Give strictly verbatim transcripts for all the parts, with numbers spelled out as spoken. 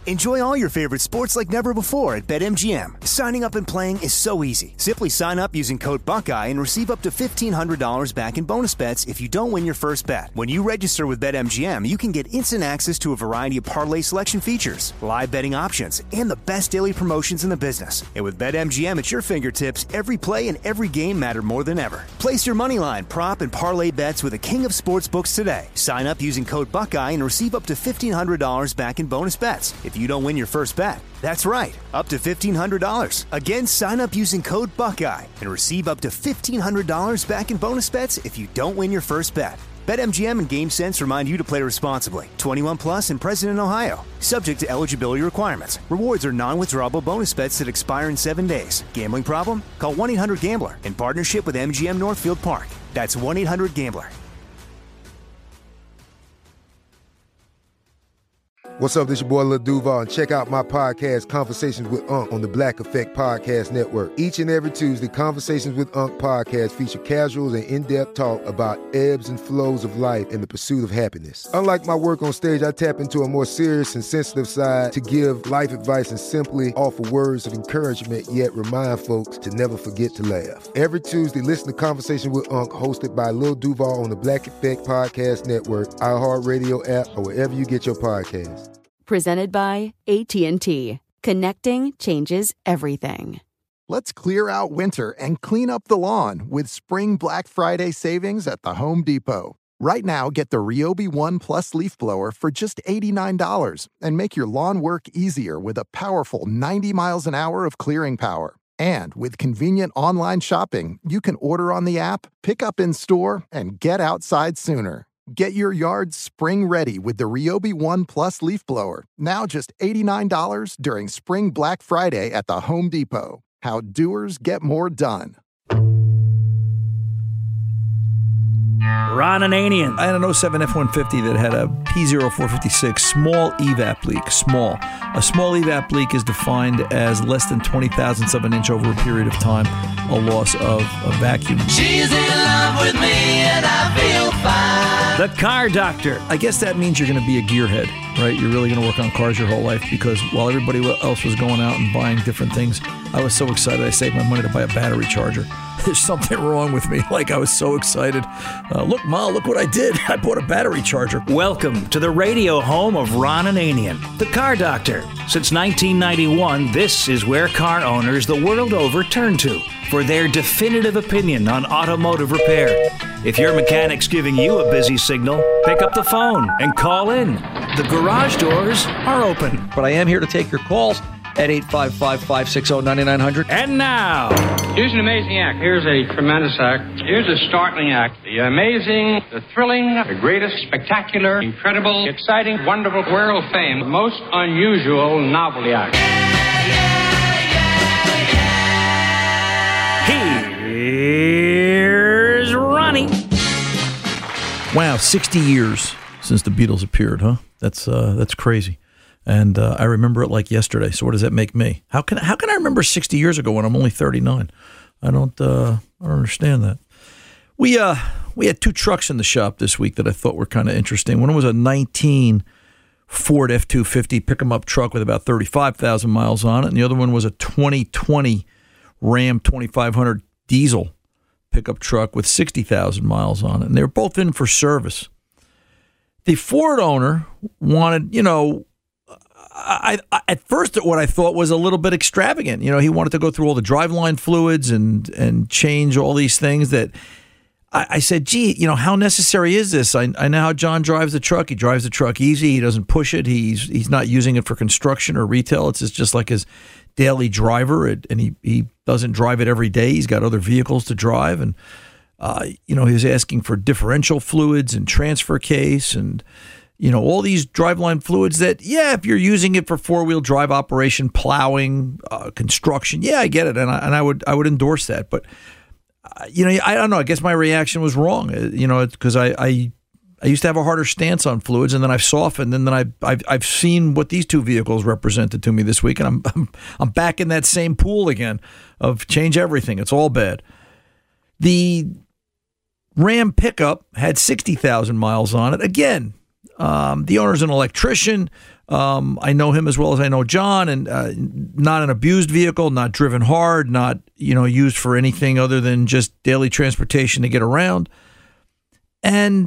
Enjoy all your favorite sports like never before at BetMGM. Signing up and playing is so easy. Simply sign up using code Buckeye and receive up to fifteen hundred dollars back in bonus bets if you don't win your first bet. When you register with BetMGM, you can get instant access to a variety of parlay selection features, live betting options, and the best daily promotions in the business. And with BetMGM at your fingertips, every play and every game matter more than ever. Place your moneyline, prop, and parlay bets with the king of sportsbooks today. Sign up using code Buckeye and receive up to fifteen hundred dollars back in bonus bets if you don't win your first bet. That's right, up to fifteen hundred dollars. Again, sign up using code Buckeye and receive up to fifteen hundred dollars back in bonus bets if you don't win your first bet. BetMGM and GameSense remind you to play responsibly. twenty-one plus and present in Ohio. Subject to eligibility requirements. Rewards are non-withdrawable bonus bets that expire in seven days. Gambling problem? Call one eight hundred gambler in partnership with M G M Northfield Park. That's one eight hundred gambler. What's up, this your boy Lil Duval, and check out my podcast, Conversations with Unc, on the Black Effect Podcast Network. Each and every Tuesday, Conversations with Unc podcast feature casuals and in-depth talk about ebbs and flows of life and the pursuit of happiness. Unlike my work on stage, I tap into a more serious and sensitive side to give life advice and simply offer words of encouragement, yet remind folks to never forget to laugh. Every Tuesday, listen to Conversation with Unc, hosted by Lil Duval on the Black Effect Podcast Network, iHeartRadio app, or wherever you get your podcasts. Presented by A T and T. Connecting changes everything. Let's clear out winter and clean up the lawn with spring Black Friday savings at the Home Depot. Right now, get the Ryobi One Plus leaf blower for just eighty-nine dollars and make your lawn work easier with a powerful ninety miles an hour of clearing power. And with convenient online shopping, you can order on the app, pick up in store, and get outside sooner. Get your yard spring ready with the Ryobi One Plus leaf blower. Now just eighty-nine dollars during Spring Black Friday at the Home Depot. How doers get more done. Ron Ananian. I had an oh seven F one fifty that had a P zero four fifty-six small evap leak. Small. A small evap leak is defined as less than twenty thousandths of an inch over a period of time, a loss of a vacuum. She's in love with me and I feel fine. The Car Doctor. I guess that means you're going to be a gearhead, right? You're really going to work on cars your whole life, because while everybody else was going out and buying different things, I was so excited I saved my money to buy a battery charger. There's something wrong with me. Like, I was so excited. Uh, look, Ma, look what I did. I bought a battery charger. Welcome to the radio home of Ron Ananian, the Car Doctor. Since nineteen ninety-one, this is where car owners the world over turn to for their definitive opinion on automotive repair. If your mechanic's giving you a busy signal, pick up the phone and call in. The garage doors are open. But I am here to take your calls at eight five five, five six zero, nine nine zero zero. And now, here's an amazing act. Here's a tremendous act. Here's a startling act. The amazing, the thrilling, the greatest, spectacular, incredible, exciting, wonderful, world famed, most unusual novelty act. Here's Ronnie. Wow, sixty years since the Beatles appeared, huh? That's uh, that's crazy. And uh, I remember it like yesterday. So what does that make me? How can how can I remember sixty years ago when I'm only thirty-nine? I don't uh, I don't understand that. We uh we had two trucks in the shop this week that I thought were kind of interesting. One was a nineteen Ford F two fifty pick-em-up truck with about thirty-five thousand miles on it, and the other one was a twenty twenty Ram twenty-five hundred diesel pickup truck with sixty thousand miles on it, and they were both in for service. The Ford owner wanted, you know, I, I, at first, what I thought was a little bit extravagant. You know, he wanted to go through all the driveline fluids and and change all these things that I, I said, gee, you know, how necessary is this? I, I know how John drives the truck. He drives the truck easy. He doesn't push it. He's he's not using it for construction or retail. It's just, just like his daily driver, and he, he doesn't drive it every day. He's got other vehicles to drive. And, uh, you know, he was asking for differential fluids and transfer case and, you know, all these driveline fluids that, yeah, if you're using it for four-wheel drive operation, plowing, uh, construction, yeah, I get it, and I and I would I would endorse that. But uh, you know, I don't know. I guess my reaction was wrong. Uh, you know, because I, I I used to have a harder stance on fluids, and then I've softened, and then I I've I've seen what these two vehicles represented to me this week, and I'm I'm, I'm back in that same pool again of change everything. It's all bad. The Ram pickup had sixty thousand miles on it. Again. Um, the owner's an electrician. Um, I know him as well as I know John, and uh, not an abused vehicle, not driven hard, not, you know, used for anything other than just daily transportation to get around. And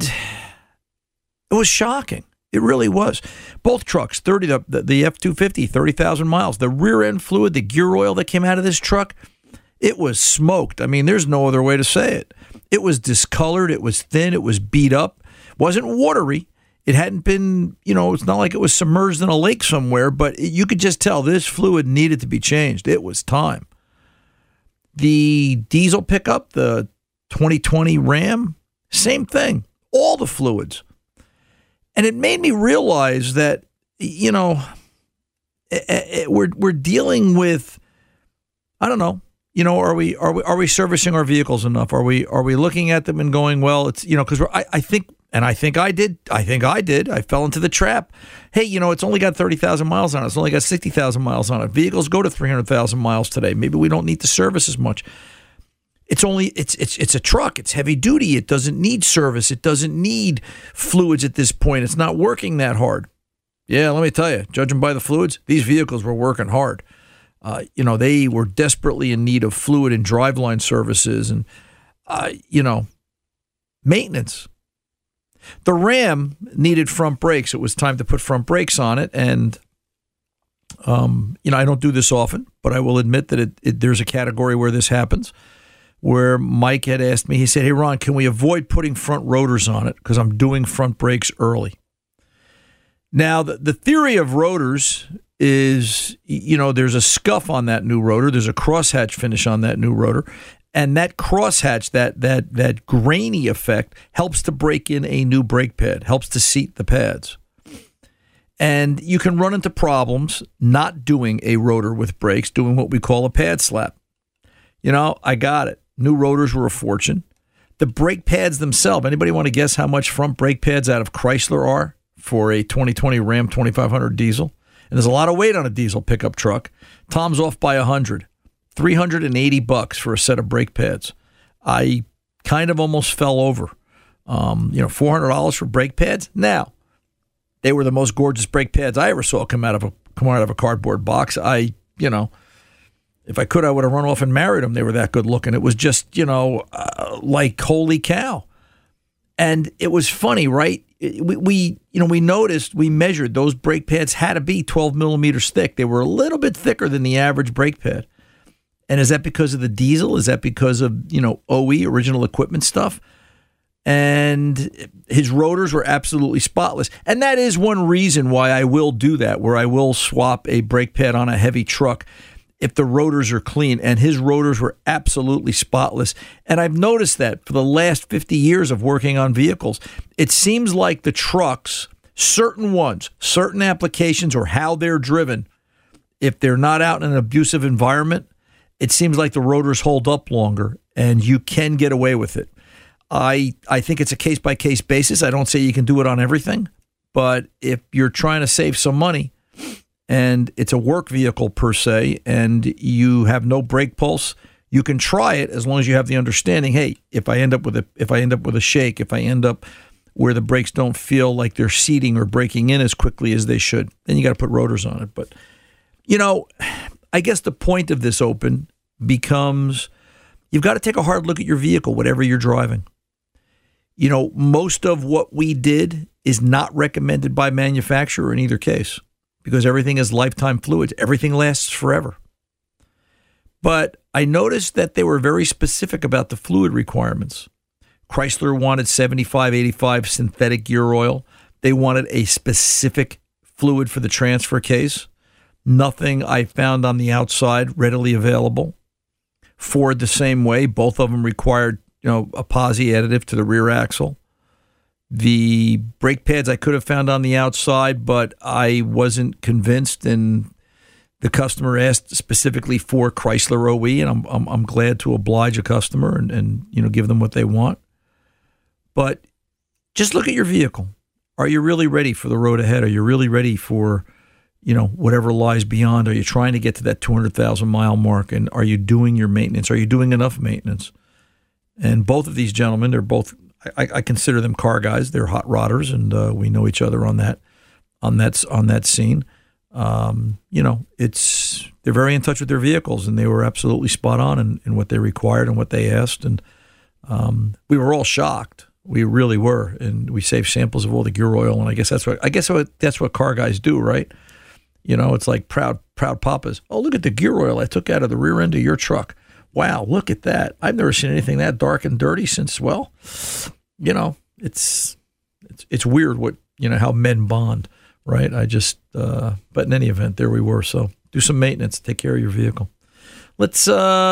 it was shocking. It really was. Both trucks, thirty the, the F two fifty, thirty thousand miles. The rear end fluid, the gear oil that came out of this truck, it was smoked. I mean, there's no other way to say it. It was discolored. It was thin. It was beat up. It wasn't watery. It hadn't been, you know, it's not like it was submerged in a lake somewhere, but it, you could just tell this fluid needed to be changed. It was time. The diesel pickup, the twenty twenty Ram, same thing. All the fluids. And it made me realize that, you know, it, it, we're we're dealing with, I don't know, you know, are we are we are we servicing our vehicles enough? Are we are we looking at them and going, well, it's, you know, because I I think. And I think I did. I think I did. I fell into the trap. Hey, you know, it's only got thirty thousand miles on it. It's only got sixty thousand miles on it. Vehicles go to three hundred thousand miles today. Maybe we don't need to service as much. It's only, it's it's it's a truck. It's heavy duty. It doesn't need service. It doesn't need fluids at this point. It's not working that hard. Yeah, let me tell you, judging by the fluids, these vehicles were working hard. Uh, you know, they were desperately in need of fluid and driveline services and, uh, you know, maintenance. The Ram needed front brakes. It was time to put front brakes on it. And, um, you know, I don't do this often, but I will admit that it, it, there's a category where this happens, where Mike had asked me, he said, hey, Ron, can we avoid putting front rotors on it? Because I'm doing front brakes early. Now, the, the theory of rotors is, you know, there's a scuff on that new rotor. There's a crosshatch finish on that new rotor. And that crosshatch, that that that grainy effect, helps to break in a new brake pad, helps to seat the pads. And you can run into problems not doing a rotor with brakes, doing what we call a pad slap. You know, I got it. New rotors were a fortune. The brake pads themselves, anybody want to guess how much front brake pads out of Chrysler are for a twenty twenty Ram twenty-five hundred diesel? And there's a lot of weight on a diesel pickup truck. Tom's off by one hundred. three hundred eighty bucks for a set of brake pads. I kind of almost fell over. Um, you know, four hundred dollars for brake pads. Now, they were the most gorgeous brake pads I ever saw come out of a come out of a cardboard box. I, you know, if I could, I would have run off and married them. They were that good looking. It was just, you know, uh, like holy cow. And it was funny, right? We, we, you know, we noticed, we measured those brake pads had to be twelve millimeters thick. They were a little bit thicker than the average brake pad. And is that because of the diesel? Is that because of, you know, O E, original equipment stuff? And his rotors were absolutely spotless. And that is one reason why I will do that, where I will swap a brake pad on a heavy truck if the rotors are clean. And his rotors were absolutely spotless. And I've noticed that for the last fifty years of working on vehicles, it seems like the trucks, certain ones, certain applications or how they're driven, if they're not out in an abusive environment, it seems like the rotors hold up longer and you can get away with it. I I think it's a case-by-case basis. I don't say you can do it on everything, but if you're trying to save some money and it's a work vehicle per se and you have no brake pulse, you can try it as long as you have the understanding, hey, if I end up with a if I end up with a shake, if I end up where the brakes don't feel like they're seating or breaking in as quickly as they should, then you got to put rotors on it. But, you know, I guess the point of this open becomes you've got to take a hard look at your vehicle, whatever you're driving. You know, most of what we did is not recommended by manufacturer in either case because everything is lifetime fluids. Everything lasts forever. But I noticed that they were very specific about the fluid requirements. Chrysler wanted seventy-five eighty-five synthetic gear oil. They wanted a specific fluid for the transfer case. Nothing I found on the outside readily available. Ford the same way. Both of them required, you know, a posi additive to the rear axle. The brake pads I could have found on the outside, but I wasn't convinced, and the customer asked specifically for Chrysler O E, and I'm I'm, I'm glad to oblige a customer and, and you know give them what they want. But just look at your vehicle. Are you really ready for the road ahead? Are you really ready for you know, whatever lies beyond? Are you trying to get to that two hundred thousand mile mark? And are you doing your maintenance? Are you doing enough maintenance? And both of these gentlemen, they're both, I, I consider them car guys. They're hot rodders, and uh, we know each other on that. on that on that scene. Um, you know, it's they're very in touch with their vehicles, and they were absolutely spot on in, in what they required and what they asked. And um, we were all shocked. We really were, and we saved samples of all the gear oil. And I guess that's what I guess what, that's what car guys do, right? You know, it's like proud proud papas. Oh, look at the gear oil I took out of the rear end of your truck. Wow, look at that. I've never seen anything that dark and dirty since. Well, you know, it's it's it's weird what you know how men bond. Right, I just, uh, but in any event, there we were. So do some maintenance, take care of your vehicle. Let's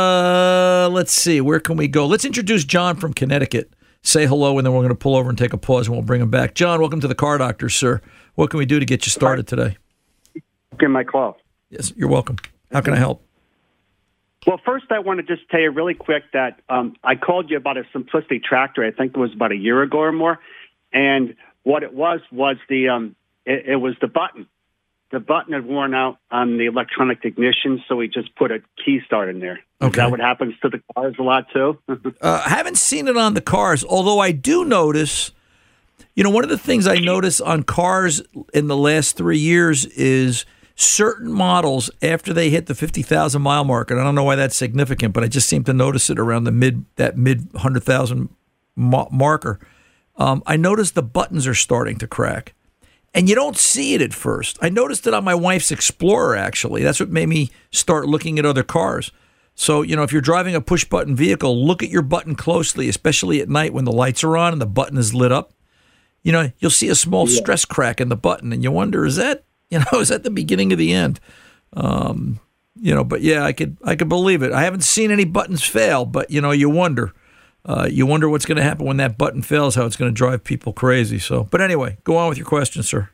uh, let's see, where can we go? Let's introduce John from Connecticut. Say hello, and then we're going to pull over and take a pause, and we'll bring him back. John, welcome to the Car Doctor, sir. What can we do to get you started today? Give my call. Yes, you're welcome. How can I help? Well, first, I want to just tell you really quick that um, I called you about a Simplicity tractor. I think it was about a year ago or more, and what it was was the um, It, it was the button. The button had worn out on the electronic ignition, so we just put a key start in there. Okay. Is that what happens to the cars a lot, too? uh, I haven't seen it on the cars, although I do notice, you know, one of the things I notice on cars in the last three years is certain models, after they hit the fifty thousand mile mark, and I don't know why that's significant, but I just seem to notice it around the mid that mid one hundred thousand ma- marker, um, I notice the buttons are starting to crack. And you don't see it at first. I noticed it on my wife's Explorer, actually. That's what made me start looking at other cars. So, you know, if you're driving a push-button vehicle, look at your button closely, especially at night when the lights are on and the button is lit up. You know, you'll see a small yeah. stress crack in the button, and you wonder, is that, you know, is that the beginning of the end? Um, you know, but yeah, I could, I could believe it. I haven't seen any buttons fail, but, you know, you wonder. Uh, you wonder what's going to happen when that button fails, how it's going to drive people crazy. So, but anyway, go on with your question, sir.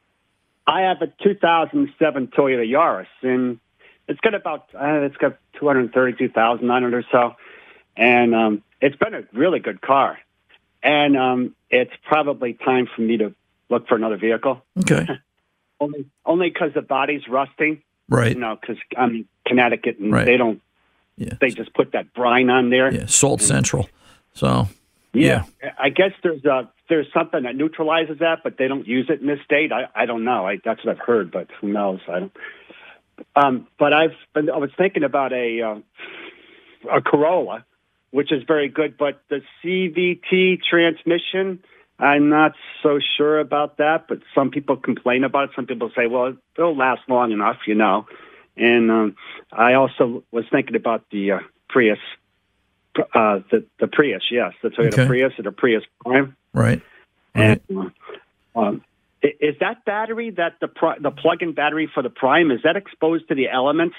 I have a two thousand seven Toyota Yaris, and it's got about uh, it's got two hundred thirty-two thousand on it or so, and um, it's been a really good car. And um, it's probably time for me to look for another vehicle. Okay. only only because the body's rusting. Right. You know, because I'm in Connecticut, and right. they don't. Yeah. They just put that brine on there. Yeah, Salt and, Central. So, yeah. yeah. I guess there's a, there's something that neutralizes that, but they don't use it in this state. I, I don't know. I, that's what I've heard, but who knows? I don't. Um, but I've been, I was thinking about a uh, a Corolla, which is very good, but the C V T transmission, I'm not so sure about that. But some people complain about it. Some people say, well, it'll last long enough, you know. And um, I also was thinking about the uh, Prius, uh, the the Prius, yes, the Toyota okay. Prius or the Prius Prime. Right. right. And uh, um, is that battery, that the the plug-in battery for the Prime, is that exposed to the elements?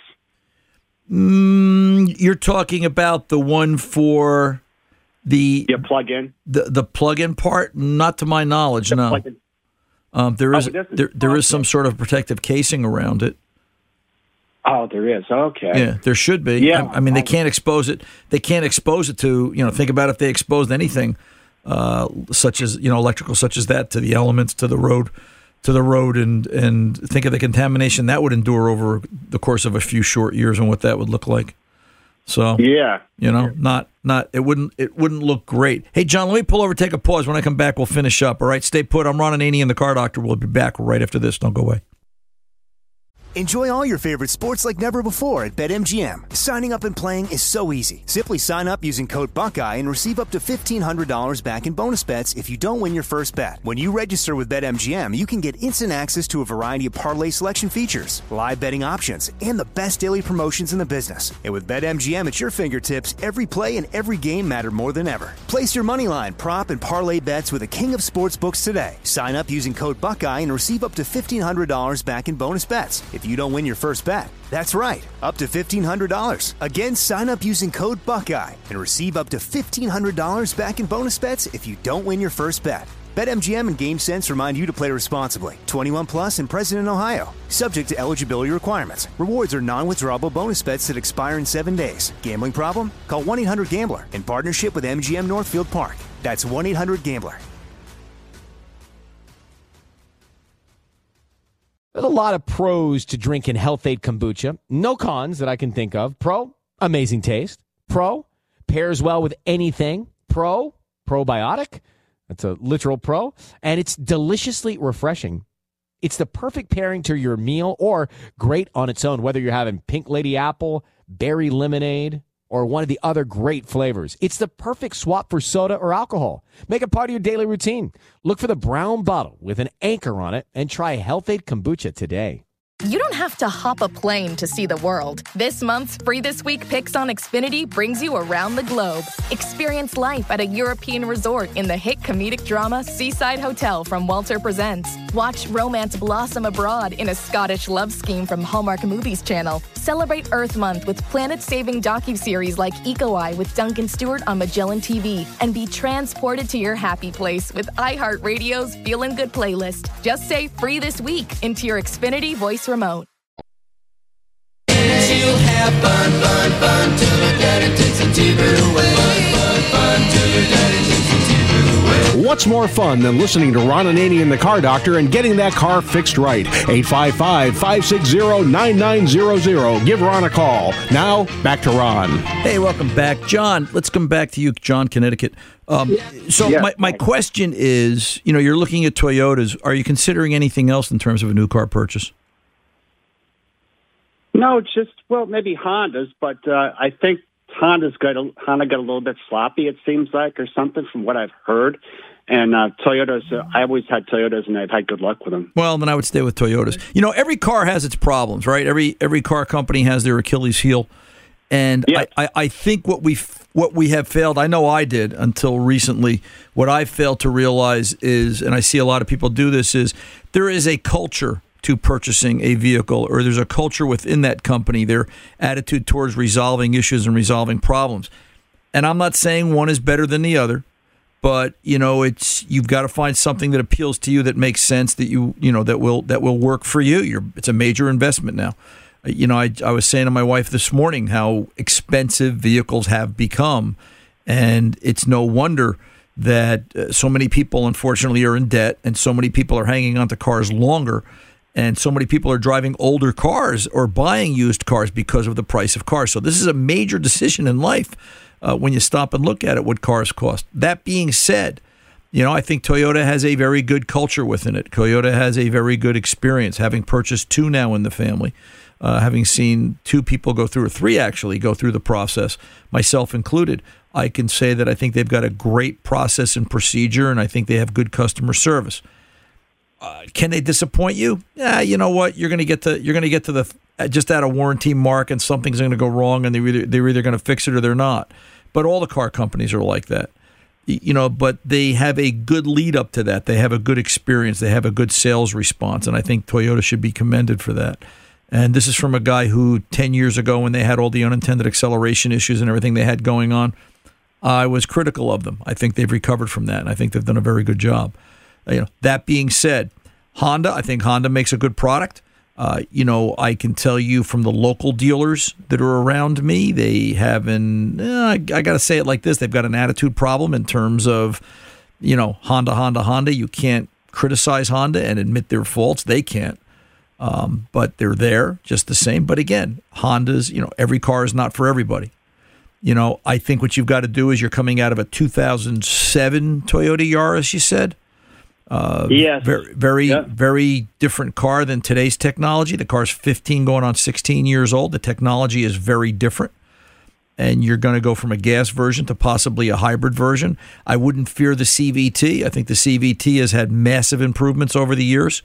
Mm, you're talking about the one for the yeah, plug-in the the plug-in part. Not to my knowledge, the no. Um, there is oh, there there oh, is some sort of protective casing around it. Oh, there is. Okay. Yeah, there should be. Yeah. I, I mean, they can't expose it. They can't expose it to, you know, think about if they exposed anything, uh, such as, you know, electrical, such as that, to the elements, to the road, to the road, and and think of the contamination that would endure over the course of a few short years and what that would look like. So yeah, you know, not not it wouldn't it wouldn't look great. Hey, John, let me pull over, take a pause. When I come back, we'll finish up. All right, stay put. I'm Ron Ananian, the Car Doctor. We'll be back right after this. Don't go away. Enjoy all your favorite sports like never before at BetMGM. Signing up and playing is so easy. Simply sign up using code Buckeye and receive up to fifteen hundred dollars back in bonus bets if you don't win your first bet. When you register with BetMGM, you can get instant access to a variety of parlay selection features, live betting options, and the best daily promotions in the business. And with BetMGM at your fingertips, every play and every game matter more than ever. Place your moneyline, prop, and parlay bets with the king of sportsbooks today. Sign up using code Buckeye and receive up to fifteen hundred dollars back in bonus bets if you don't win your first bet. That's right, up to fifteen hundred dollars. Again, sign up using code Buckeye and receive up to fifteen hundred dollars back in bonus bets if you don't win your first bet. BetMGM and GameSense remind you to play responsibly. twenty-one plus and present in Ohio. Subject to eligibility requirements. Rewards are non-withdrawable bonus bets that expire in seven days. Gambling problem? Call one eight hundred gambler in partnership with M G M Northfield Park. That's one eight hundred gambler. There's a lot of pros to drinking Health-Ade Kombucha. No cons that I can think of. Pro, amazing taste. Pro, pairs well with anything. Pro, probiotic. That's a literal pro. And it's deliciously refreshing. It's the perfect pairing to your meal or great on its own, whether you're having pink lady apple, berry lemonade, or one of the other great flavors. It's the perfect swap for soda or alcohol. Make it part of your daily routine. Look for the brown bottle with an anchor on it and try Health-Ade Kombucha today. You don't have to hop a plane to see the world. This month's Free This Week Picks on Xfinity brings you around the globe. Experience life at a European resort in the hit comedic drama Seaside Hotel from Walter Presents. Watch romance blossom abroad in a Scottish love scheme from Hallmark Movies Channel. Celebrate Earth Month with planet-saving docuseries like Eco Eye with Duncan Stewart on Magellan T V. And be transported to your happy place with iHeartRadio's Feelin' Good playlist. Just say Free This Week into your Xfinity voice remote. You have fun, fun, fun till your daddy takes a T-bird away. Fun, fun, fun till your daddy takes a T-bird away. What's more fun than listening to Ron Ananian the Car Doctor and getting that car fixed right? eight five five, five six zero, nine nine zero zero. Give Ron a call. Now, back to Ron. Hey, welcome back. John, let's come back to you, John, Connecticut. Um, so Yeah. my, my question is, you know, you're looking at Toyotas. Are you considering anything else in terms of a new car purchase? No, just, well, maybe Hondas, but uh, I think Honda's got a, Honda got a little bit sloppy, it seems like, or something from what I've heard. And uh, Toyotas, uh, I always had Toyotas, and I've had good luck with them. Well, then I would stay with Toyotas. You know, every car has its problems, right? Every every car company has their Achilles heel. And Yeah. I, I, I think what we what we have failed, I know I did until recently, what I failed to realize is, and I see a lot of people do this, is there is a culture to purchasing a vehicle, or there's a culture within that company, their attitude towards resolving issues and resolving problems. And I'm not saying one is better than the other, but you know, it's you've got to find something that appeals to you, that makes sense, that you you know that will that will work for you. You're, it's a major investment now. You know, I I was saying to my wife this morning how expensive vehicles have become, and it's no wonder that uh, so many people, unfortunately, are in debt, and so many people are hanging onto cars longer. And so many people are driving older cars or buying used cars because of the price of cars. So this is a major decision in life uh, when you stop and look at it, what cars cost. That being said, you know, I think Toyota has a very good culture within it. Toyota has a very good experience, having purchased two now in the family, uh, having seen two people go through, or three actually, go through the process, myself included. I can say that I think they've got a great process and procedure, and I think they have good customer service. Uh, can they disappoint you? Yeah, you know what? You're going to get to you're going to get to the uh, just at a warranty mark, and something's going to go wrong, and they either they're either going to fix it or they're not. But all the car companies are like that, you know. But they have a good lead up to that. They have a good experience. They have a good sales response, and I think Toyota should be commended for that. And this is from a guy who ten years ago, when they had all the unintended acceleration issues and everything they had going on, I was critical of them. I think they've recovered from that, and I think they've done a very good job. You know, that being said, Honda, I think Honda makes a good product. Uh, you know, I can tell you from the local dealers that are around me, they have an, eh, I, I got to say it like this, they've got an attitude problem in terms of, you know, Honda, Honda, Honda. You can't criticize Honda and admit their faults. They can't. Um, but they're there just the same. But again, Honda's, you know, every car is not for everybody. You know, I think what you've got to do is you're coming out of a two thousand seven Toyota Yaris, you said. Uh, yes. Very, very, yeah. very different car than today's technology. The car's fifteen going on sixteen years old. The technology is very different. And you're going to go from a gas version to possibly a hybrid version. I wouldn't fear the C V T. I think the C V T has had massive improvements over the years.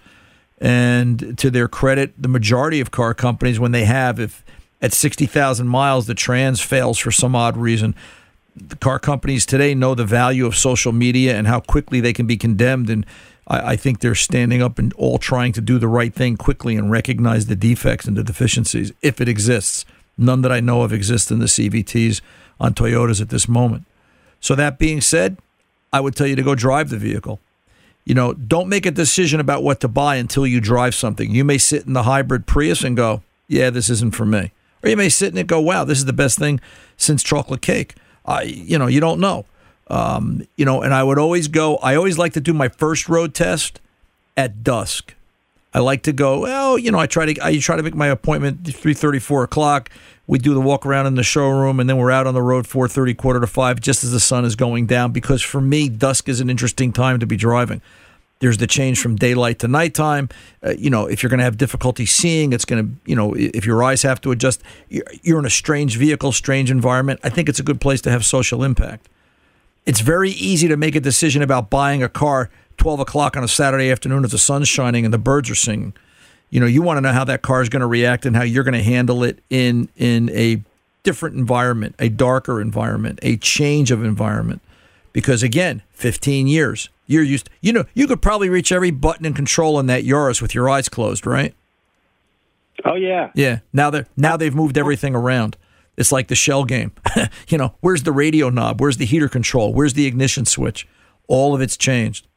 And to their credit, the majority of car companies, when they have, if at sixty thousand miles, the trans fails for some odd reason, the car companies today know the value of social media and how quickly they can be condemned. And I, I think they're standing up and all trying to do the right thing quickly and recognize the defects and the deficiencies, if it exists. None that I know of exist in the C V Ts on Toyotas at this moment. So that being said, I would tell you to go drive the vehicle. You know, don't make a decision about what to buy until you drive something. You may sit in the hybrid Prius and go, yeah, this isn't for me. Or you may sit in it and go, wow, this is the best thing since chocolate cake. I, you know, you don't know. Um, you know, and I would always go, I always like to do my first road test at dusk. I like to go, well, you know, I try to I try to make my appointment three thirty, four o'clock. We do the walk around in the showroom, and then we're out on the road four thirty, quarter to five, just as the sun is going down, because for me, dusk is an interesting time to be driving. There's the change from daylight to nighttime. Uh, you know, if you're going to have difficulty seeing, it's going to, you know, if your eyes have to adjust, you're in a strange vehicle, strange environment. I think it's a good place to have social impact. It's very easy to make a decision about buying a car twelve o'clock on a Saturday afternoon as the sun's shining and the birds are singing. You know, you want to know how that car is going to react and how you're going to handle it in in a different environment, a darker environment, a change of environment. Because again, fifteen years, you're used to, you know, you could probably reach every button and control in that Yaris with your eyes closed, right? Oh yeah. Yeah. Now they're now they've moved everything around. It's like the shell game. You know, where's the radio knob? Where's the heater control? Where's the ignition switch? All of it's changed.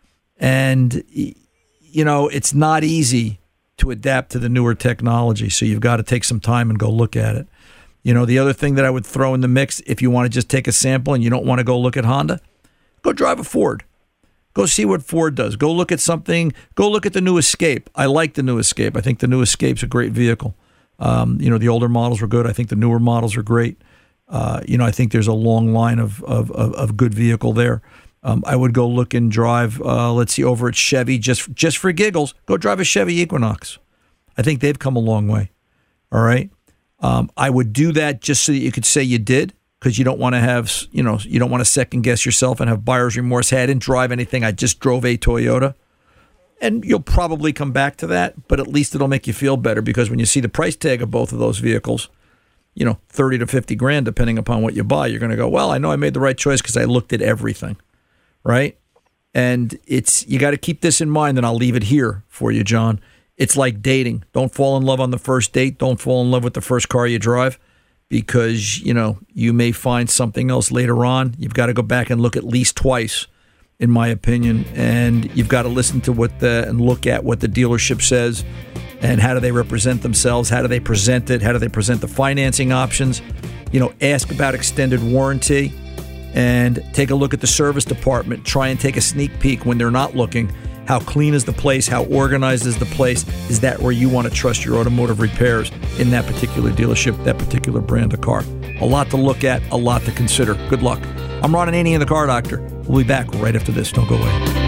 And you know, it's not easy to adapt to the newer technology. So you've got to take some time and go look at it. You know, the other thing that I would throw in the mix, if you want to just take a sample and you don't want to go look at Honda, go drive a Ford. Go see what Ford does. Go look at something. Go look at the new Escape. I like the new Escape. I think the new Escape's a great vehicle. Um, you know, the older models were good. I think the newer models are great. Uh, you know, I think there's a long line of of, of, of good vehicle there. Um, I would go look and drive, uh, let's see, over at Chevy, just just for giggles, go drive a Chevy Equinox. I think they've come a long way. All right? Um, I would do that just so that you could say you did, because you don't want to have, you know, you don't want to second guess yourself and have buyer's remorse. Hey, I didn't drive anything. I just drove a Toyota. And you'll probably come back to that, but at least it'll make you feel better, because when you see the price tag of both of those vehicles, you know, thirty to fifty grand, depending upon what you buy, you're going to go, well, I know I made the right choice because I looked at everything, right? And it's, you got to keep this in mind, and I'll leave it here for you, John. It's like dating. Don't fall in love on the first date. Don't fall in love with the first car you drive, because, you know, you may find something else later on. You've got to go back and look at least twice, in my opinion, and you've got to listen to what the, and look at what the dealership says, and how do they represent themselves, how do they present it, how do they present the financing options. You know, ask about extended warranty, and take a look at the service department. Try and take a sneak peek when they're not looking. How clean is the place? How organized is the place? Is that where you want to trust your automotive repairs in that particular dealership, that particular brand of car? A lot to look at, a lot to consider. Good luck. I'm Ron Ananian, the Car Doctor. We'll be back right after this. Don't go away.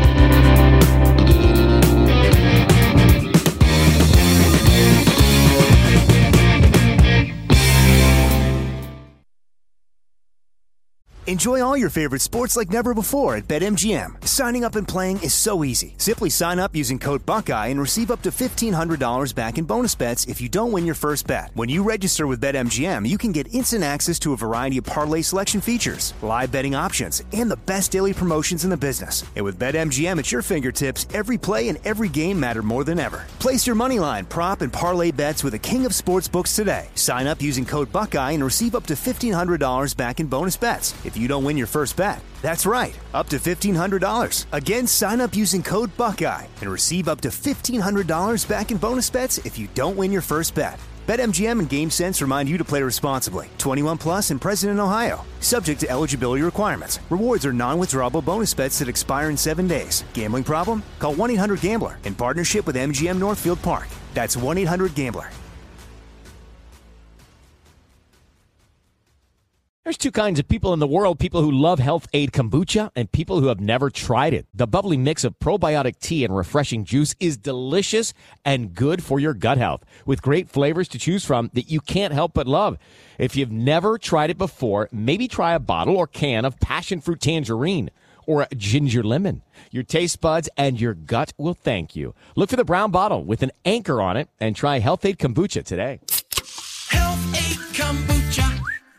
Enjoy all your favorite sports like never before at BetMGM. Signing up and playing is so easy. Simply sign up using code Buckeye and receive up to fifteen hundred dollars back in bonus bets if you don't win your first bet. When you register with BetMGM, you can get instant access to a variety of parlay selection features, live betting options, and the best daily promotions in the business. And with BetMGM at your fingertips, every play and every game matter more than ever. Place your moneyline, prop, and parlay bets with the king of sportsbooks today. Sign up using code Buckeye and receive up to fifteen hundred dollars back in bonus bets if you don't win your first bet. That's right, up to fifteen hundred dollars. Again, sign up using code Buckeye and receive up to fifteen hundred dollars back in bonus bets if you don't win your first bet. BetMGM and GameSense remind you to play responsibly. twenty-one plus and present in Ohio. Subject to eligibility requirements. Rewards are non-withdrawable bonus bets that expire in seven days. Gambling problem? Call one eight hundred gambler in partnership with M G M Northfield Park. That's one eight hundred gambler. There's two kinds of people in the world, people who love Health Aid Kombucha and people who have never tried it. The bubbly mix of probiotic tea and refreshing juice is delicious and good for your gut health, with great flavors to choose from that you can't help but love. If you've never tried it before, maybe try a bottle or can of passion fruit tangerine or a ginger lemon. Your taste buds and your gut will thank you. Look for the brown bottle with an anchor on it and try Health Aid Kombucha today. Health Aid Kombucha.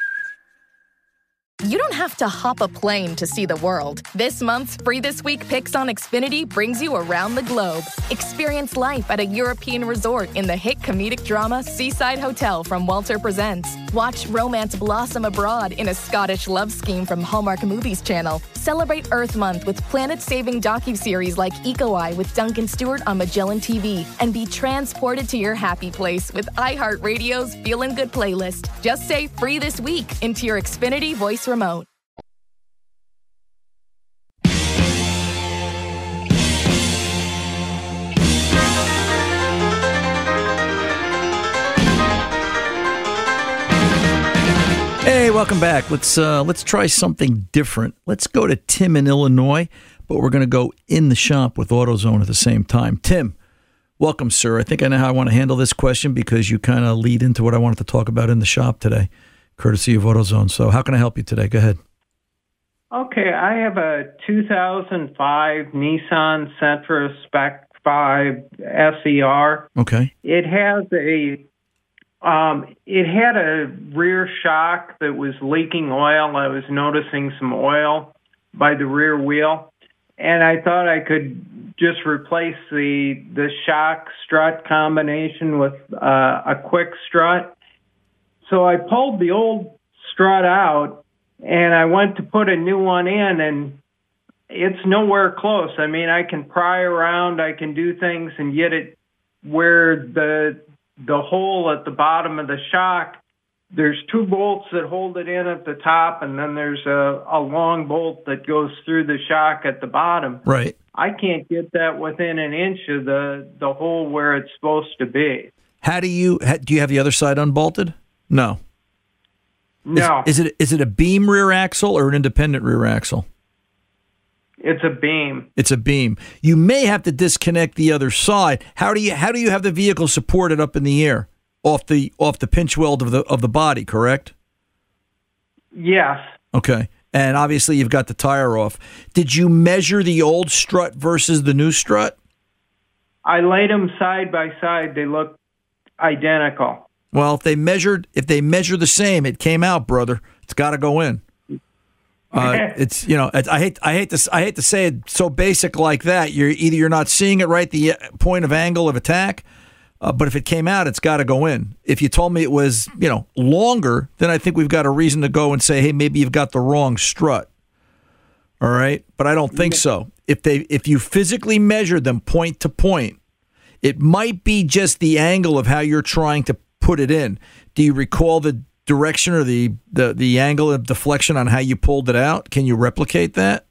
You don't have to hop a plane to see the world. This month's Free This Week Picks on Xfinity brings you around the globe. Experience life at a European resort in the hit comedic drama Seaside Hotel from Walter Presents. Watch romance blossom abroad in a Scottish love scheme from Hallmark Movies Channel. Celebrate Earth Month with planet-saving docuseries like Eco Eye with Duncan Stewart on Magellan T V. And be transported to your happy place with iHeartRadio's Feelin' Good playlist. Just say Free This Week into your Xfinity voice remote. Hey, welcome back. Let's uh, let's try something different. Let's go to Tim in Illinois. but we're going to go in the shop with AutoZone at the same time. Tim, welcome, sir. I think I know how I want to handle this question because you kind of lead into what I wanted to talk about in the shop today, courtesy of AutoZone. So how can I help you today? Go ahead. Okay, I have a two thousand five Nissan Sentra Spec five S E R. Okay. It has a um, it had a rear shock that was leaking oil. I was noticing some oil by the rear wheel, and I thought I could just replace the the shock strut combination with uh, a quick strut. So I pulled the old strut out, and I went to put a new one in, and it's nowhere close. I mean, I can pry around, I can do things and get it where the the hole at the bottom of the shock, there's two bolts that hold it in at the top, and then there's a, a long bolt that goes through the shock at the bottom. Right. I can't get that within an inch of the, the hole where it's supposed to be. How do you, how, do you have the other side unbolted? No. No. Is, is it is it a beam rear axle or an independent rear axle? It's a beam. It's a beam. You may have to disconnect the other side. How do you how do you have the vehicle supported up in the air off the off the pinch weld of the of the body, correct? Yes. Okay. And obviously you've got the tire off. Did you measure the old strut versus the new strut? I laid them side by side. They look identical. Well, if they measured if they measure the same, it came out, brother. It's got to go in. Uh, it's you know I hate I hate to I hate to say it so basic like that. You're either you're not seeing it right, the point of angle of attack, uh, but if it came out, it's got to go in. If you told me it was you know longer, then I think we've got a reason to go and say, hey, maybe you've got the wrong strut. All right, but I don't think so. If they if you physically measured them point to point, it might be just the angle of how you're trying to put it in. Do you recall the direction or the, the, the angle of deflection on how you pulled it out? Can you replicate that?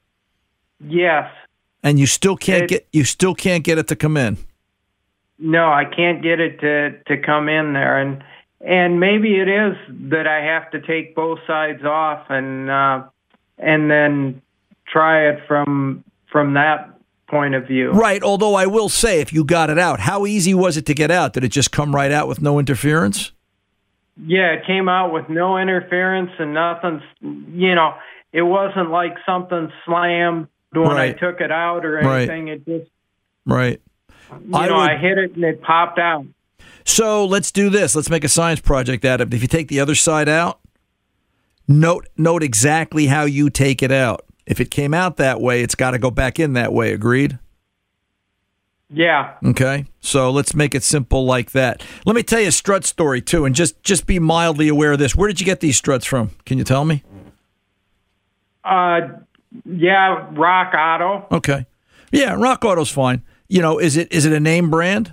Yes. And you still can't it, get you still can't get it to come in. No, I can't get it to, to come in there, and and maybe it is that I have to take both sides off and uh, and then try it from from that point of view. Right. Although I will say, if you got it out, how easy was it to get out? Did it just come right out with no interference? Yeah, it came out with no interference and nothing. You know, it wasn't like something slammed when right. I took it out or anything. Right. It just, right. you I know, would, I hit it and it popped out. So let's do this. Let's make a science project out of it. If you take the other side out, note note exactly how you take it out. If it came out that way, it's got to go back in that way. Agreed? Yeah. Okay. So let's make it simple like that. Let me tell you a strut story, too, and just, just be mildly aware of this. Where did you get these struts from? Can you tell me? Uh, yeah, Rock Auto. Okay. Yeah, Rock Auto's fine. You know, is it is it a name brand?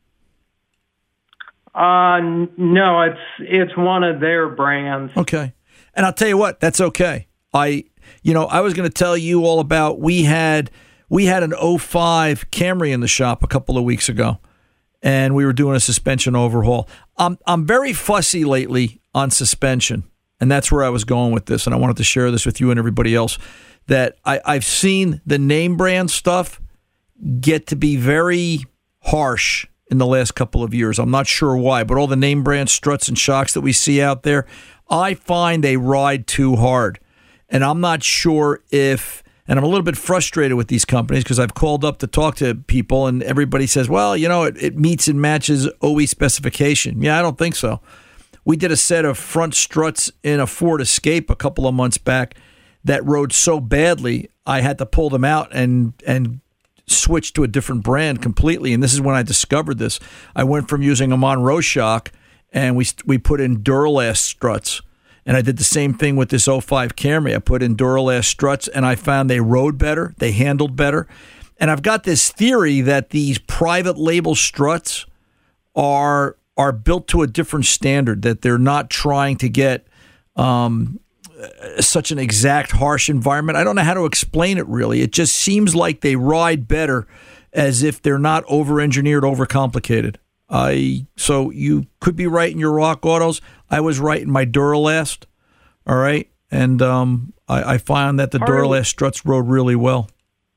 Uh, n- no, it's it's one of their brands. Okay. And I'll tell you what, that's okay. I, you know, I was going to tell you all about, we had... We had an oh five Camry in the shop a couple of weeks ago, and we were doing a suspension overhaul. I'm I'm very fussy lately on suspension, and that's where I was going with this, and I wanted to share this with you and everybody else, that I, I've seen the name brand stuff get to be very harsh in the last couple of years. I'm not sure why, but all the name brand struts and shocks that we see out there, I find they ride too hard, and I'm not sure if... And I'm a little bit frustrated with these companies because I've called up to talk to people and everybody says, well, you know, it, it meets and matches O E specification. Yeah, I don't think so. We did a set of front struts in a Ford Escape a couple of months back that rode so badly, I had to pull them out and and switch to a different brand completely. And this is when I discovered this. I went from using a Monroe shock and we we put in Duralast struts. And I did the same thing with this oh five Camry. I put in Duralast struts, and I found they rode better, they handled better. And I've got this theory that these private label struts are are built to a different standard, that they're not trying to get um, such an exact, harsh environment. I don't know how to explain it, really. It just seems like they ride better as if they're not over-engineered, over-complicated. I so you could be right in your Rock Autos. I was right in my Duralast. All right, and um, I, I found that the Part Duralast struts rode really well.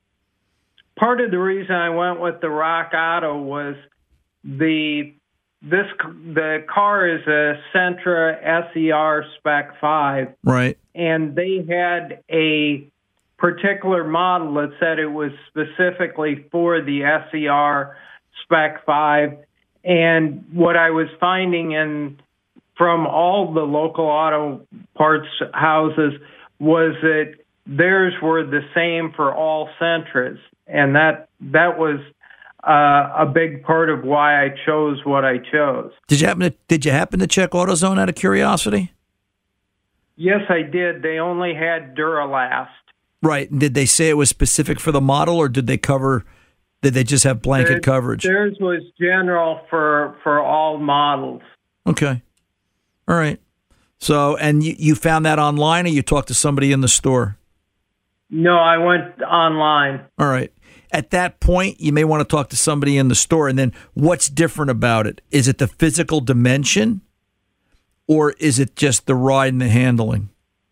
part of the reason I went with the Rock Auto was the this the car is a Sentra S E R Spec five, right? And they had a particular model that said it was specifically for the S E R Spec five. And what I was finding in from all the local auto parts houses was that theirs were the same for all Sentras, and that that was uh, a big part of why I chose what I chose. Did you happen to Did you happen to check AutoZone out of curiosity? Yes, I did. They only had Duralast. Right. And did they say it was specific for the model, or did they cover? Did they just have blanket Theirs, coverage? Theirs was general for for all models. Okay. All right. So, and you, you found that online, or you talked to somebody in the store? No, I went online. All right. At that point, you may want to talk to somebody in the store. And then what's different about it? Is it the physical dimension, or is it just the ride and the handling?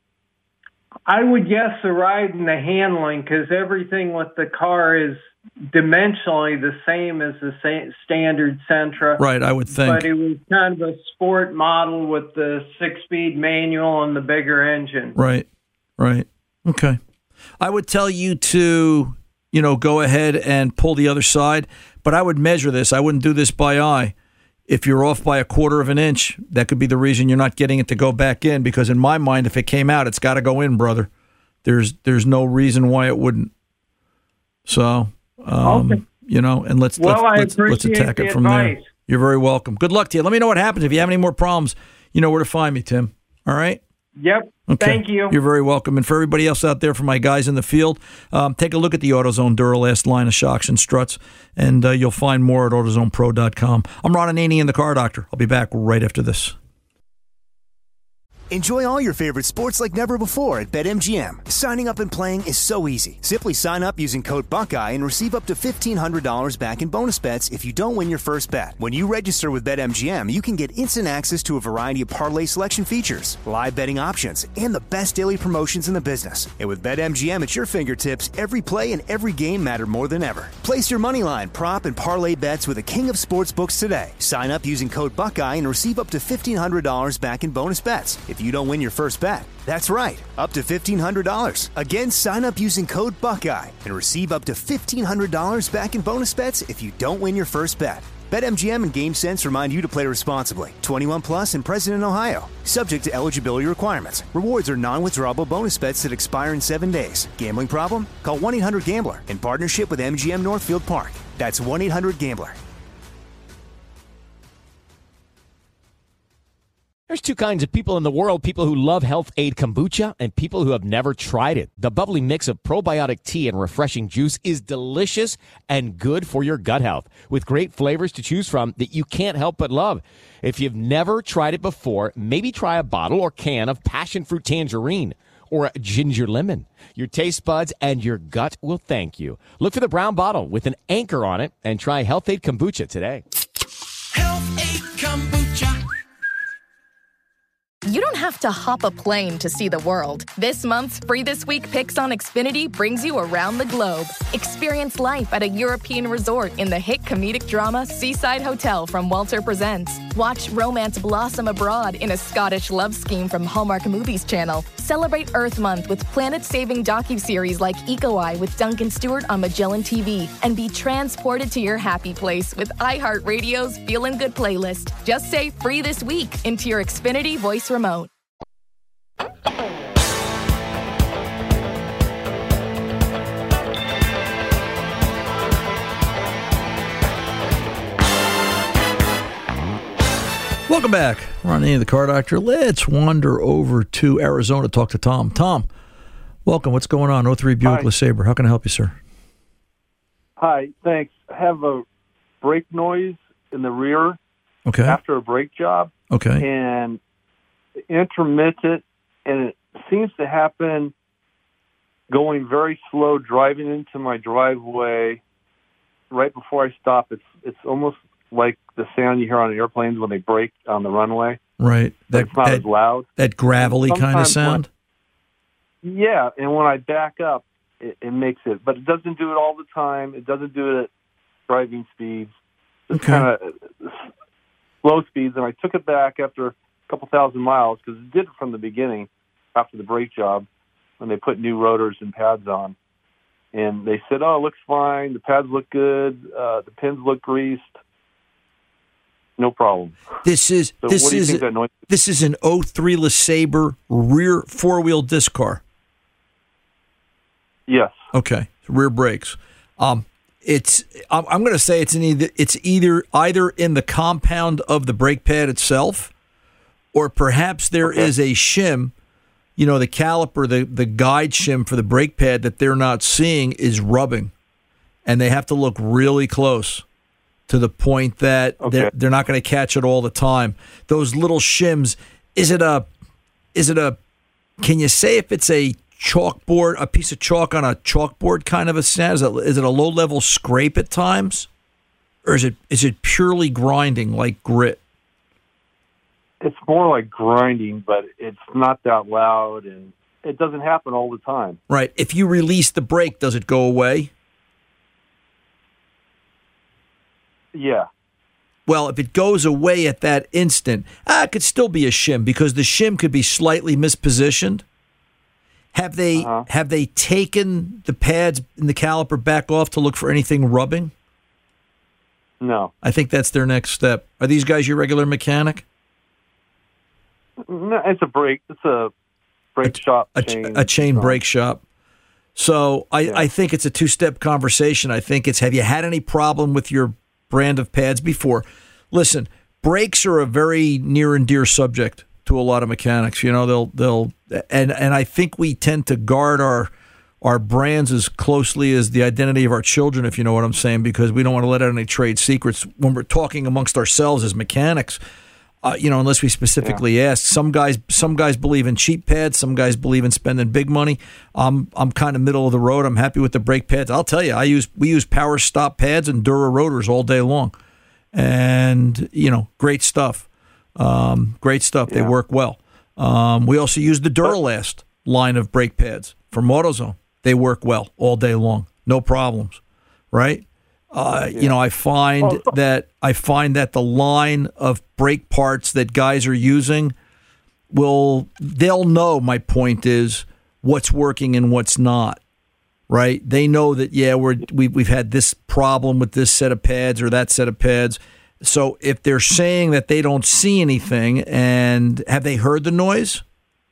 I would guess the ride and the handling, because everything with the car is dimensionally the same as the same standard Sentra. Right, I would think. But it was kind of a sport model with the six-speed manual and the bigger engine. Right, right. Okay. I would tell you to, you know, go ahead and pull the other side, but I would measure this. I wouldn't do this by eye. If you're off by a quarter of an inch, that could be the reason you're not getting it to go back in, because in my mind, if it came out, it's got to go in, brother. There's there's no reason why it wouldn't. So, um, okay. you know, and let's well, let's, let's, let's attack it from advice. there. You're very welcome. Good luck to you. Let me know what happens. If you have any more problems, you know where to find me, Tim. All right? Yep. Okay. Thank you. You're very welcome. And for everybody else out there, for my guys in the field, um, take a look at the AutoZone Duralast line of shocks and struts, and uh, you'll find more at AutoZone Pro dot com. I'm Ron Ananian, the Car Doctor. I'll be back right after this. Enjoy all your favorite sports like never before at BetMGM. Signing up and playing is so easy. Simply sign up using code Buckeye and receive up to fifteen hundred dollars back in bonus bets if you don't win your first bet. When you register with BetMGM, you can get instant access to a variety of parlay selection features, live betting options, and the best daily promotions in the business. And with BetMGM at your fingertips, every play and every game matter more than ever. Place your moneyline, prop, and parlay bets with the king of sportsbooks today. Sign up using code Buckeye and receive up to fifteen hundred dollars back in bonus bets if you don't win your first bet. That's right, up to fifteen hundred dollars. Again, sign up using code Buckeye and receive up to fifteen hundred dollars back in bonus bets if you don't win your first bet. BetMGM and GameSense remind you to play responsibly. twenty-one plus and present in Ohio. Subject to eligibility requirements. Rewards are non-withdrawable bonus bets that expire in seven days. Gambling problem? Call one eight hundred gambler in partnership with M G M Northfield Park. That's one eight hundred gambler. There's two kinds of people in the world, people who love Health Aid Kombucha and people who have never tried it. The bubbly mix of probiotic tea and refreshing juice is delicious and good for your gut health, with great flavors to choose from that you can't help but love. If you've never tried it before, maybe try a bottle or can of passion fruit tangerine or a ginger lemon. Your taste buds and your gut will thank you. Look for the brown bottle with an anchor on it and try Health Aid Kombucha today. Health Aid Kombucha. You don't have to hop a plane to see the world. This month's Free This Week Picks on Xfinity brings you around the globe. Experience life at a European resort in the hit comedic drama Seaside Hotel from Walter Presents. Watch romance blossom abroad in a Scottish love scheme from Hallmark Movies Channel. Celebrate Earth Month with planet-saving docuseries like Eco Eye with Duncan Stewart on Magellan T V. And be transported to your happy place with iHeartRadio's Feelin' Good playlist. Just say Free This Week into your Xfinity voice remote. Welcome back. Ron Ananian, the Car Doctor. Let's wander over to Arizona to talk to Tom. Tom, welcome. What's going on? oh three Buick LeSabre. How can I help you, sir? Hi, thanks. I have a brake noise in the rear okay. after a brake job. Okay. And intermittent, and it seems to happen going very slow, driving into my driveway right before I stop. It's it's almost like the sound you hear on airplanes when they brake on the runway. Right. That, it's not that, as loud. That gravelly kind of sound? When, yeah, and when I back up, it, it makes it. But it doesn't do it all the time. It doesn't do it at driving speeds. It's Okay. kind of slow speeds. And I took it back after a couple thousand miles because it did it from the beginning after the brake job when they put new rotors and pads on. And they said, oh, it looks fine. The pads look good. Uh, the pins look greased. No problem. This is So this what do you is think that noise? this is an oh three LeSabre rear four wheel disc car. Yes. Okay, rear brakes. Um, it's I'm, I'm going to say it's in either it's either either in the compound of the brake pad itself, or perhaps there is a shim. You know, the caliper, the the guide shim for the brake pad that they're not seeing is rubbing, and they have to look really close to the point that Okay. they're, they're not going to catch it all the time. Those little shims. Is it a? Is it a? Can you say if it's a chalkboard, a piece of chalk on a chalkboard kind of a sound? Is it, is it a low level scrape at times, or is it is it purely grinding like grit? It's more like grinding, but it's not that loud, and it doesn't happen all the time. Right. If you release the brake, does it go away? Yeah. Well, if it goes away at that instant, ah, it could still be a shim because the shim could be slightly mispositioned. Have they Uh-huh. have they taken the pads and the caliper back off to look for anything rubbing? No. I think that's their next step. Are these guys your regular mechanic? No, it's a brake. It's a brake shop A, chain. a chain brake shop. So I, Yeah. I think it's a two-step conversation. I think it's, have you had any problem with your brand of pads before? Listen, brakes are a very near and dear subject to a lot of mechanics. You know, they'll they'll and and I think we tend to guard our our brands as closely as the identity of our children, if you know what I'm saying, because we don't want to let out any trade secrets when we're talking amongst ourselves as mechanics. Uh, you know, unless we specifically ask. Some guys, some guys believe in cheap pads. Some guys believe in spending big money. I'm, I'm kind of middle of the road. I'm happy with the brake pads. I'll tell you, I use we use Power Stop pads and Dura rotors all day long, and you know, great stuff. Um, great stuff. They Yeah. work well. Um, we also use the Duralast line of brake pads from AutoZone. They work well all day long, no problems. Right. Uh, you know, I find that I find that the line of brake parts that guys are using will they'll know. My point is what's working and what's not. Right? They know that yeah, we're we, we've had this problem with this set of pads or that set of pads. So if they're saying that they don't see anything, and have they heard the noise?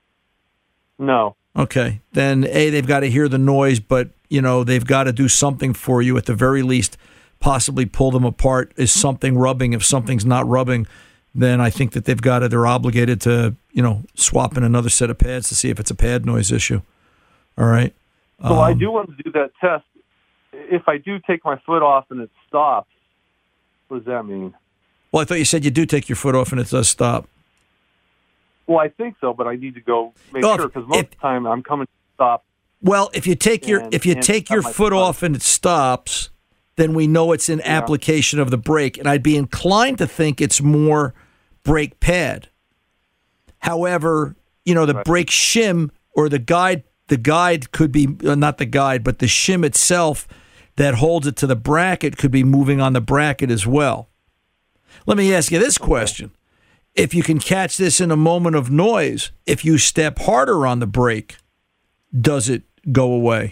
No. Okay, then A, they've got to hear the noise, but, you know, they've got to do something for you at the very least, possibly pull them apart. Is something rubbing? If something's not rubbing, then I think that they've got to, they're obligated to, you know, swap in another set of pads to see if it's a pad noise issue. All right? So I Um, do want to do that test. If I do take my foot off and it stops, what does that mean? Well, I thought you said you do take your foot off and it does stop. Well, I think so, but I need to go make Well, sure because most of the time I'm coming to stop. Well, if you take your And- if you and take cut your my foot foot. off and it stops, then we know it's an application of the brake, and I'd be inclined to think it's more brake pad. However, you know, the Right. brake shim or the guide, the guide could be uh, not the guide, but the shim itself that holds it to the bracket could be moving on the bracket as well. Let me ask you this question. If you can catch this in a moment of noise, if you step harder on the brake, does it go away?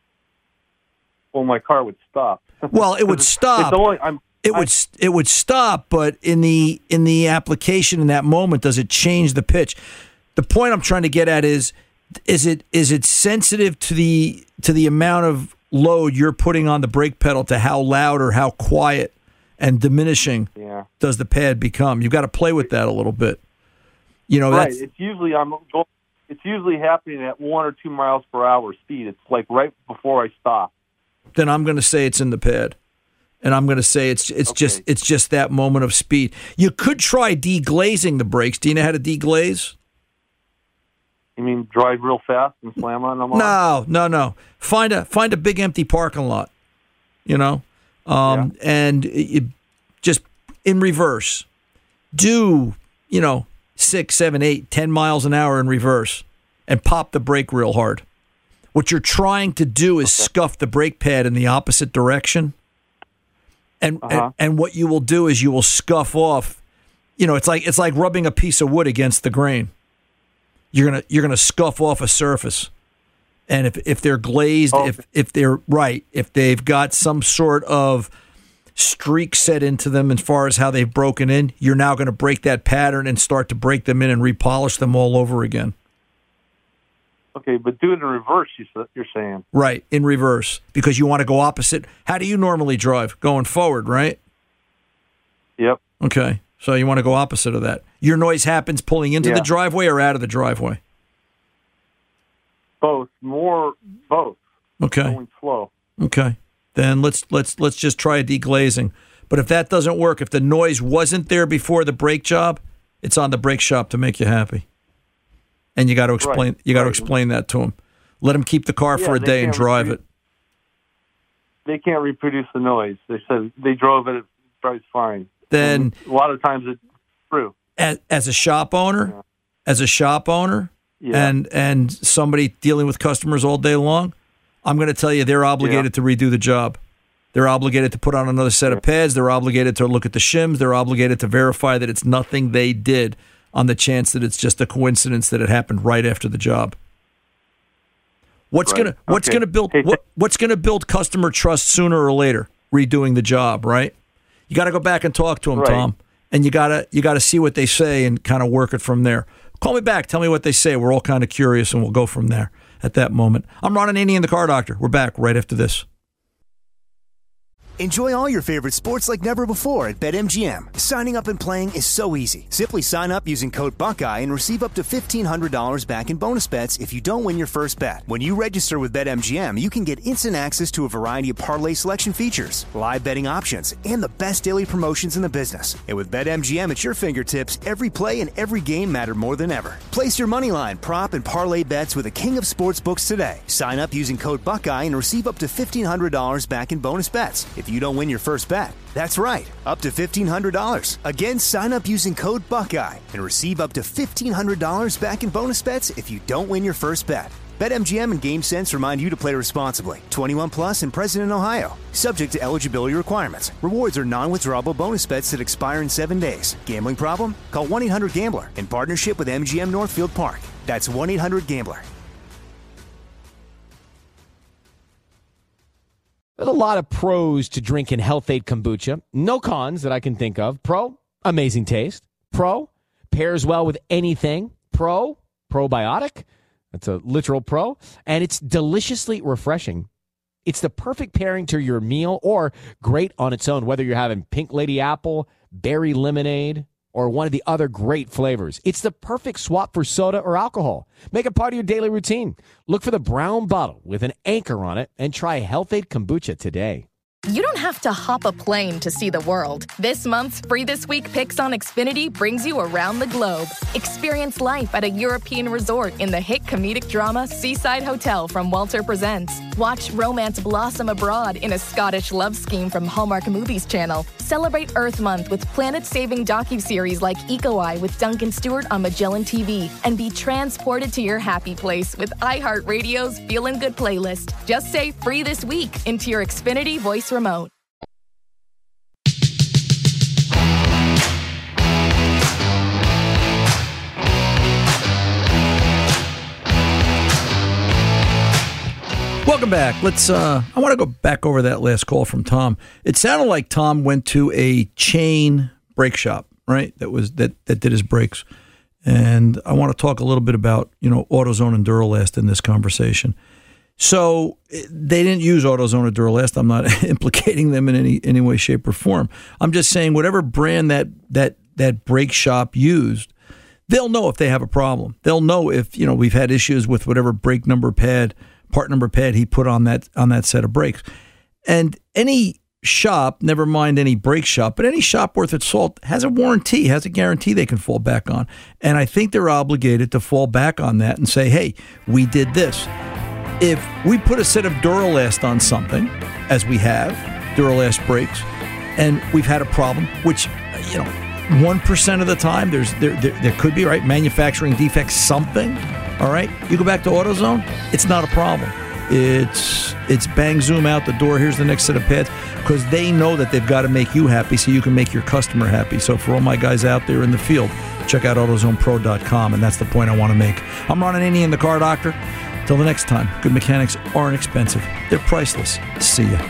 Well, my car would stop. Well, it would It's stop. only, I'm, It would it would stop, but in the in the application in that moment, does it change the pitch? The point I'm trying to get at is is it is it sensitive to the to the amount of load you're putting on the brake pedal to how loud or how quiet and diminishing Yeah. does the pad become? You've got to play with that a little bit. You know, right. that's It's usually I'm go- it's usually happening at one or two miles per hour speed. It's like right before I stop. then I'm going to say it's in the pad. And I'm going to say it's it's just it's just that moment of speed. You could try deglazing the brakes. Do you know how to deglaze? You mean drive real fast and slam on them? No, no, no. Find a find a big empty parking lot, you know, um, and you just in reverse. Do you know six, seven, eight, ten miles an hour in reverse, and pop the brake real hard. What you're trying to do is okay. scuff the brake pad in the opposite direction. And, uh-huh. and and what you will do is you will scuff off. You know, it's like it's like rubbing a piece of wood against the grain. You're gonna you're gonna scuff off a surface. And if if they're glazed, oh. if if they're right, if they've got some sort of streak set into them as far as how they've broken in, you're now going to break that pattern and start to break them in and repolish them all over again. Okay, but do it in reverse, you're saying. Right, in reverse, because you want to go opposite. How do you normally drive? Going forward, right? Yep. Okay, so you want to go opposite of that. Your noise happens pulling into yeah. the driveway or out of the driveway? Both. More, both. Okay. Going slow. Okay. Then let's let's let's just try a deglazing. But if that doesn't work, if the noise wasn't there before the brake job, it's on the brake shop to make you happy. And you got to explain. Right. You got to right. explain that to them. Let them keep the car yeah, for a day and drive reproduce, it. They can't reproduce the noise. They said they drove it. It drives fine. Then and a lot of times it's true. As, as a shop owner, yeah. as a shop owner, yeah. and and somebody dealing with customers all day long, I'm going to tell you they're obligated yeah. to redo the job. They're obligated to put on another set of pads. They're obligated to look at the shims. They're obligated to verify that it's nothing they did, on the chance that it's just a coincidence that it happened right after the job. What's right. gonna What's okay. gonna build hey, what, What's gonna build customer trust sooner or later? Redoing the job, right? You got to go back and talk to them, right. Tom, and you gotta you gotta see what they say and kind of work it from there. Call me back. Tell me what they say. We're all kind of curious, and we'll go from there at that moment. I'm Ron Ananian, the Car Doctor. We're back right after this. Enjoy all your favorite sports like never before at BetMGM. Signing up and playing is so easy. Simply sign up using code Buckeye and receive up to fifteen hundred dollars back in bonus bets if you don't win your first bet. When you register with BetMGM, you can get instant access to a variety of parlay selection features, live betting options, and the best daily promotions in the business. And with BetMGM at your fingertips, every play and every game matter more than ever. Place your moneyline, prop, and parlay bets with the king of sportsbooks today. Sign up using code Buckeye and receive up to fifteen hundred dollars back in bonus bets if you don't win your first bet. That's right, up to fifteen hundred dollars. Again, sign up using code Buckeye and receive up to fifteen hundred dollars back in bonus bets if you don't win your first bet. BetMGM and GameSense remind you to play responsibly. twenty-one plus and present in Ohio. Subject to eligibility requirements. Rewards are non-withdrawable bonus bets that expire in seven days. Gambling problem? Call one eight hundred gambler in partnership with M G M Northfield Park. That's one eight hundred gambler. There's a lot of pros to drinking Health-Ade kombucha. No cons that I can think of. Pro, amazing taste. Pro, pairs well with anything. Pro, probiotic. That's a literal pro. And it's deliciously refreshing. It's the perfect pairing to your meal or great on its own, whether you're having Pink Lady Apple, Berry Lemonade, or one of the other great flavors. It's the perfect swap for soda or alcohol. Make it part of your daily routine. Look for the brown bottle with an anchor on it and try Health-Ade Kombucha today. You don't have to hop a plane to see the world. This month's Free This Week Picks on Xfinity brings you around the globe. Experience life at a European resort in the hit comedic drama Seaside Hotel from Walter Presents. Watch romance blossom abroad in a Scottish love scheme from Hallmark Movies Channel. Celebrate Earth Month with planet-saving docuseries like Eco Eye with Duncan Stewart on Magellan T V. And be transported to your happy place with iHeartRadio's Feelin' Good playlist. Just say Free This Week into your Xfinity voice remote. Welcome back. Let's. Uh, I want to go back over that last call from Tom. It sounded like Tom went to a chain brake shop, right? That was that that did his brakes, and I want to talk a little bit about you know AutoZone and Duralast in this conversation. So they didn't use AutoZone or Duralast. I'm not implicating them in any any way, shape, or form. I'm just saying whatever brand that that that brake shop used, they'll know if they have a problem. They'll know if you know we've had issues with whatever brake number pad, part number pad he put on that on that set of brakes. And any shop, never mind any brake shop, but any shop worth its salt has a warranty, has a guarantee they can fall back on. And I think they're obligated to fall back on that and say, hey, we did this. If we put a set of Duralast on something, as we have, Duralast brakes, and we've had a problem, which, you know, one percent of the time there's there, there there could be, right, manufacturing defects, something. All right? You go back to AutoZone, it's not a problem. It's it's bang, zoom out the door. Here's the next set of pads, because they know that they've got to make you happy so you can make your customer happy. So for all my guys out there in the field, check out AutoZone Pro dot com, and that's the point I want to make. I'm Ron Ananian, the Car Doctor. Till the next time, good mechanics aren't expensive. They're priceless. See ya.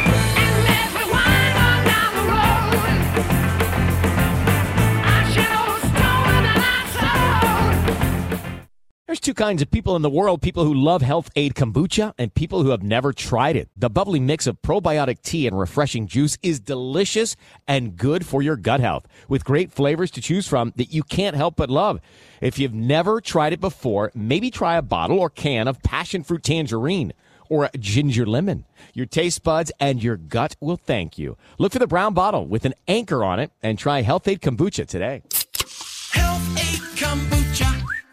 There's two kinds of people in the world, people who love Health Aid Kombucha and people who have never tried it. The bubbly mix of probiotic tea and refreshing juice is delicious and good for your gut health, with great flavors to choose from that you can't help but love. If you've never tried it before, maybe try a bottle or can of passion fruit tangerine or a ginger lemon. Your taste buds and your gut will thank you. Look for the brown bottle with an anchor on it and try Health Aid Kombucha today. Health Aid Kombucha.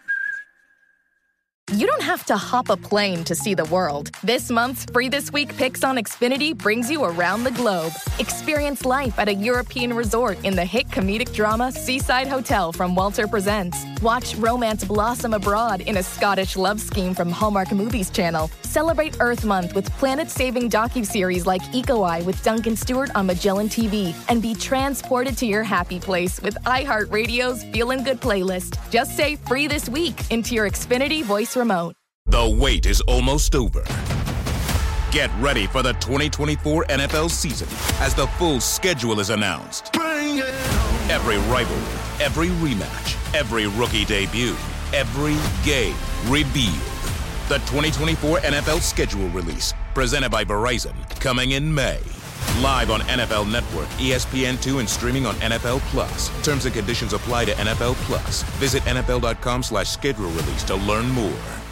You don't have to hop a plane to see the world. This month's Free This Week Picks on Xfinity brings you around the globe. Experience life at a European resort in the hit comedic drama Seaside Hotel from Walter Presents. Watch romance blossom abroad in a Scottish love scheme from Hallmark Movies Channel. Celebrate Earth Month with planet-saving docuseries like Eco Eye with Duncan Stewart on Magellan T V. And be transported to your happy place with iHeartRadio's Feelin' Good playlist. Just say Free This Week into your Xfinity voice remote. The wait is almost over. Get ready for the twenty twenty-four N F L season as the full schedule is announced. Bring it on. Every rivalry, every rematch, every rookie debut, every game revealed. The twenty twenty-four N F L schedule release, presented by Verizon, coming in May. Live on N F L Network, E S P N two, and streaming on N F L Plus. Terms and conditions apply to N F L Plus. Visit N F L dot com slash schedule release to learn more.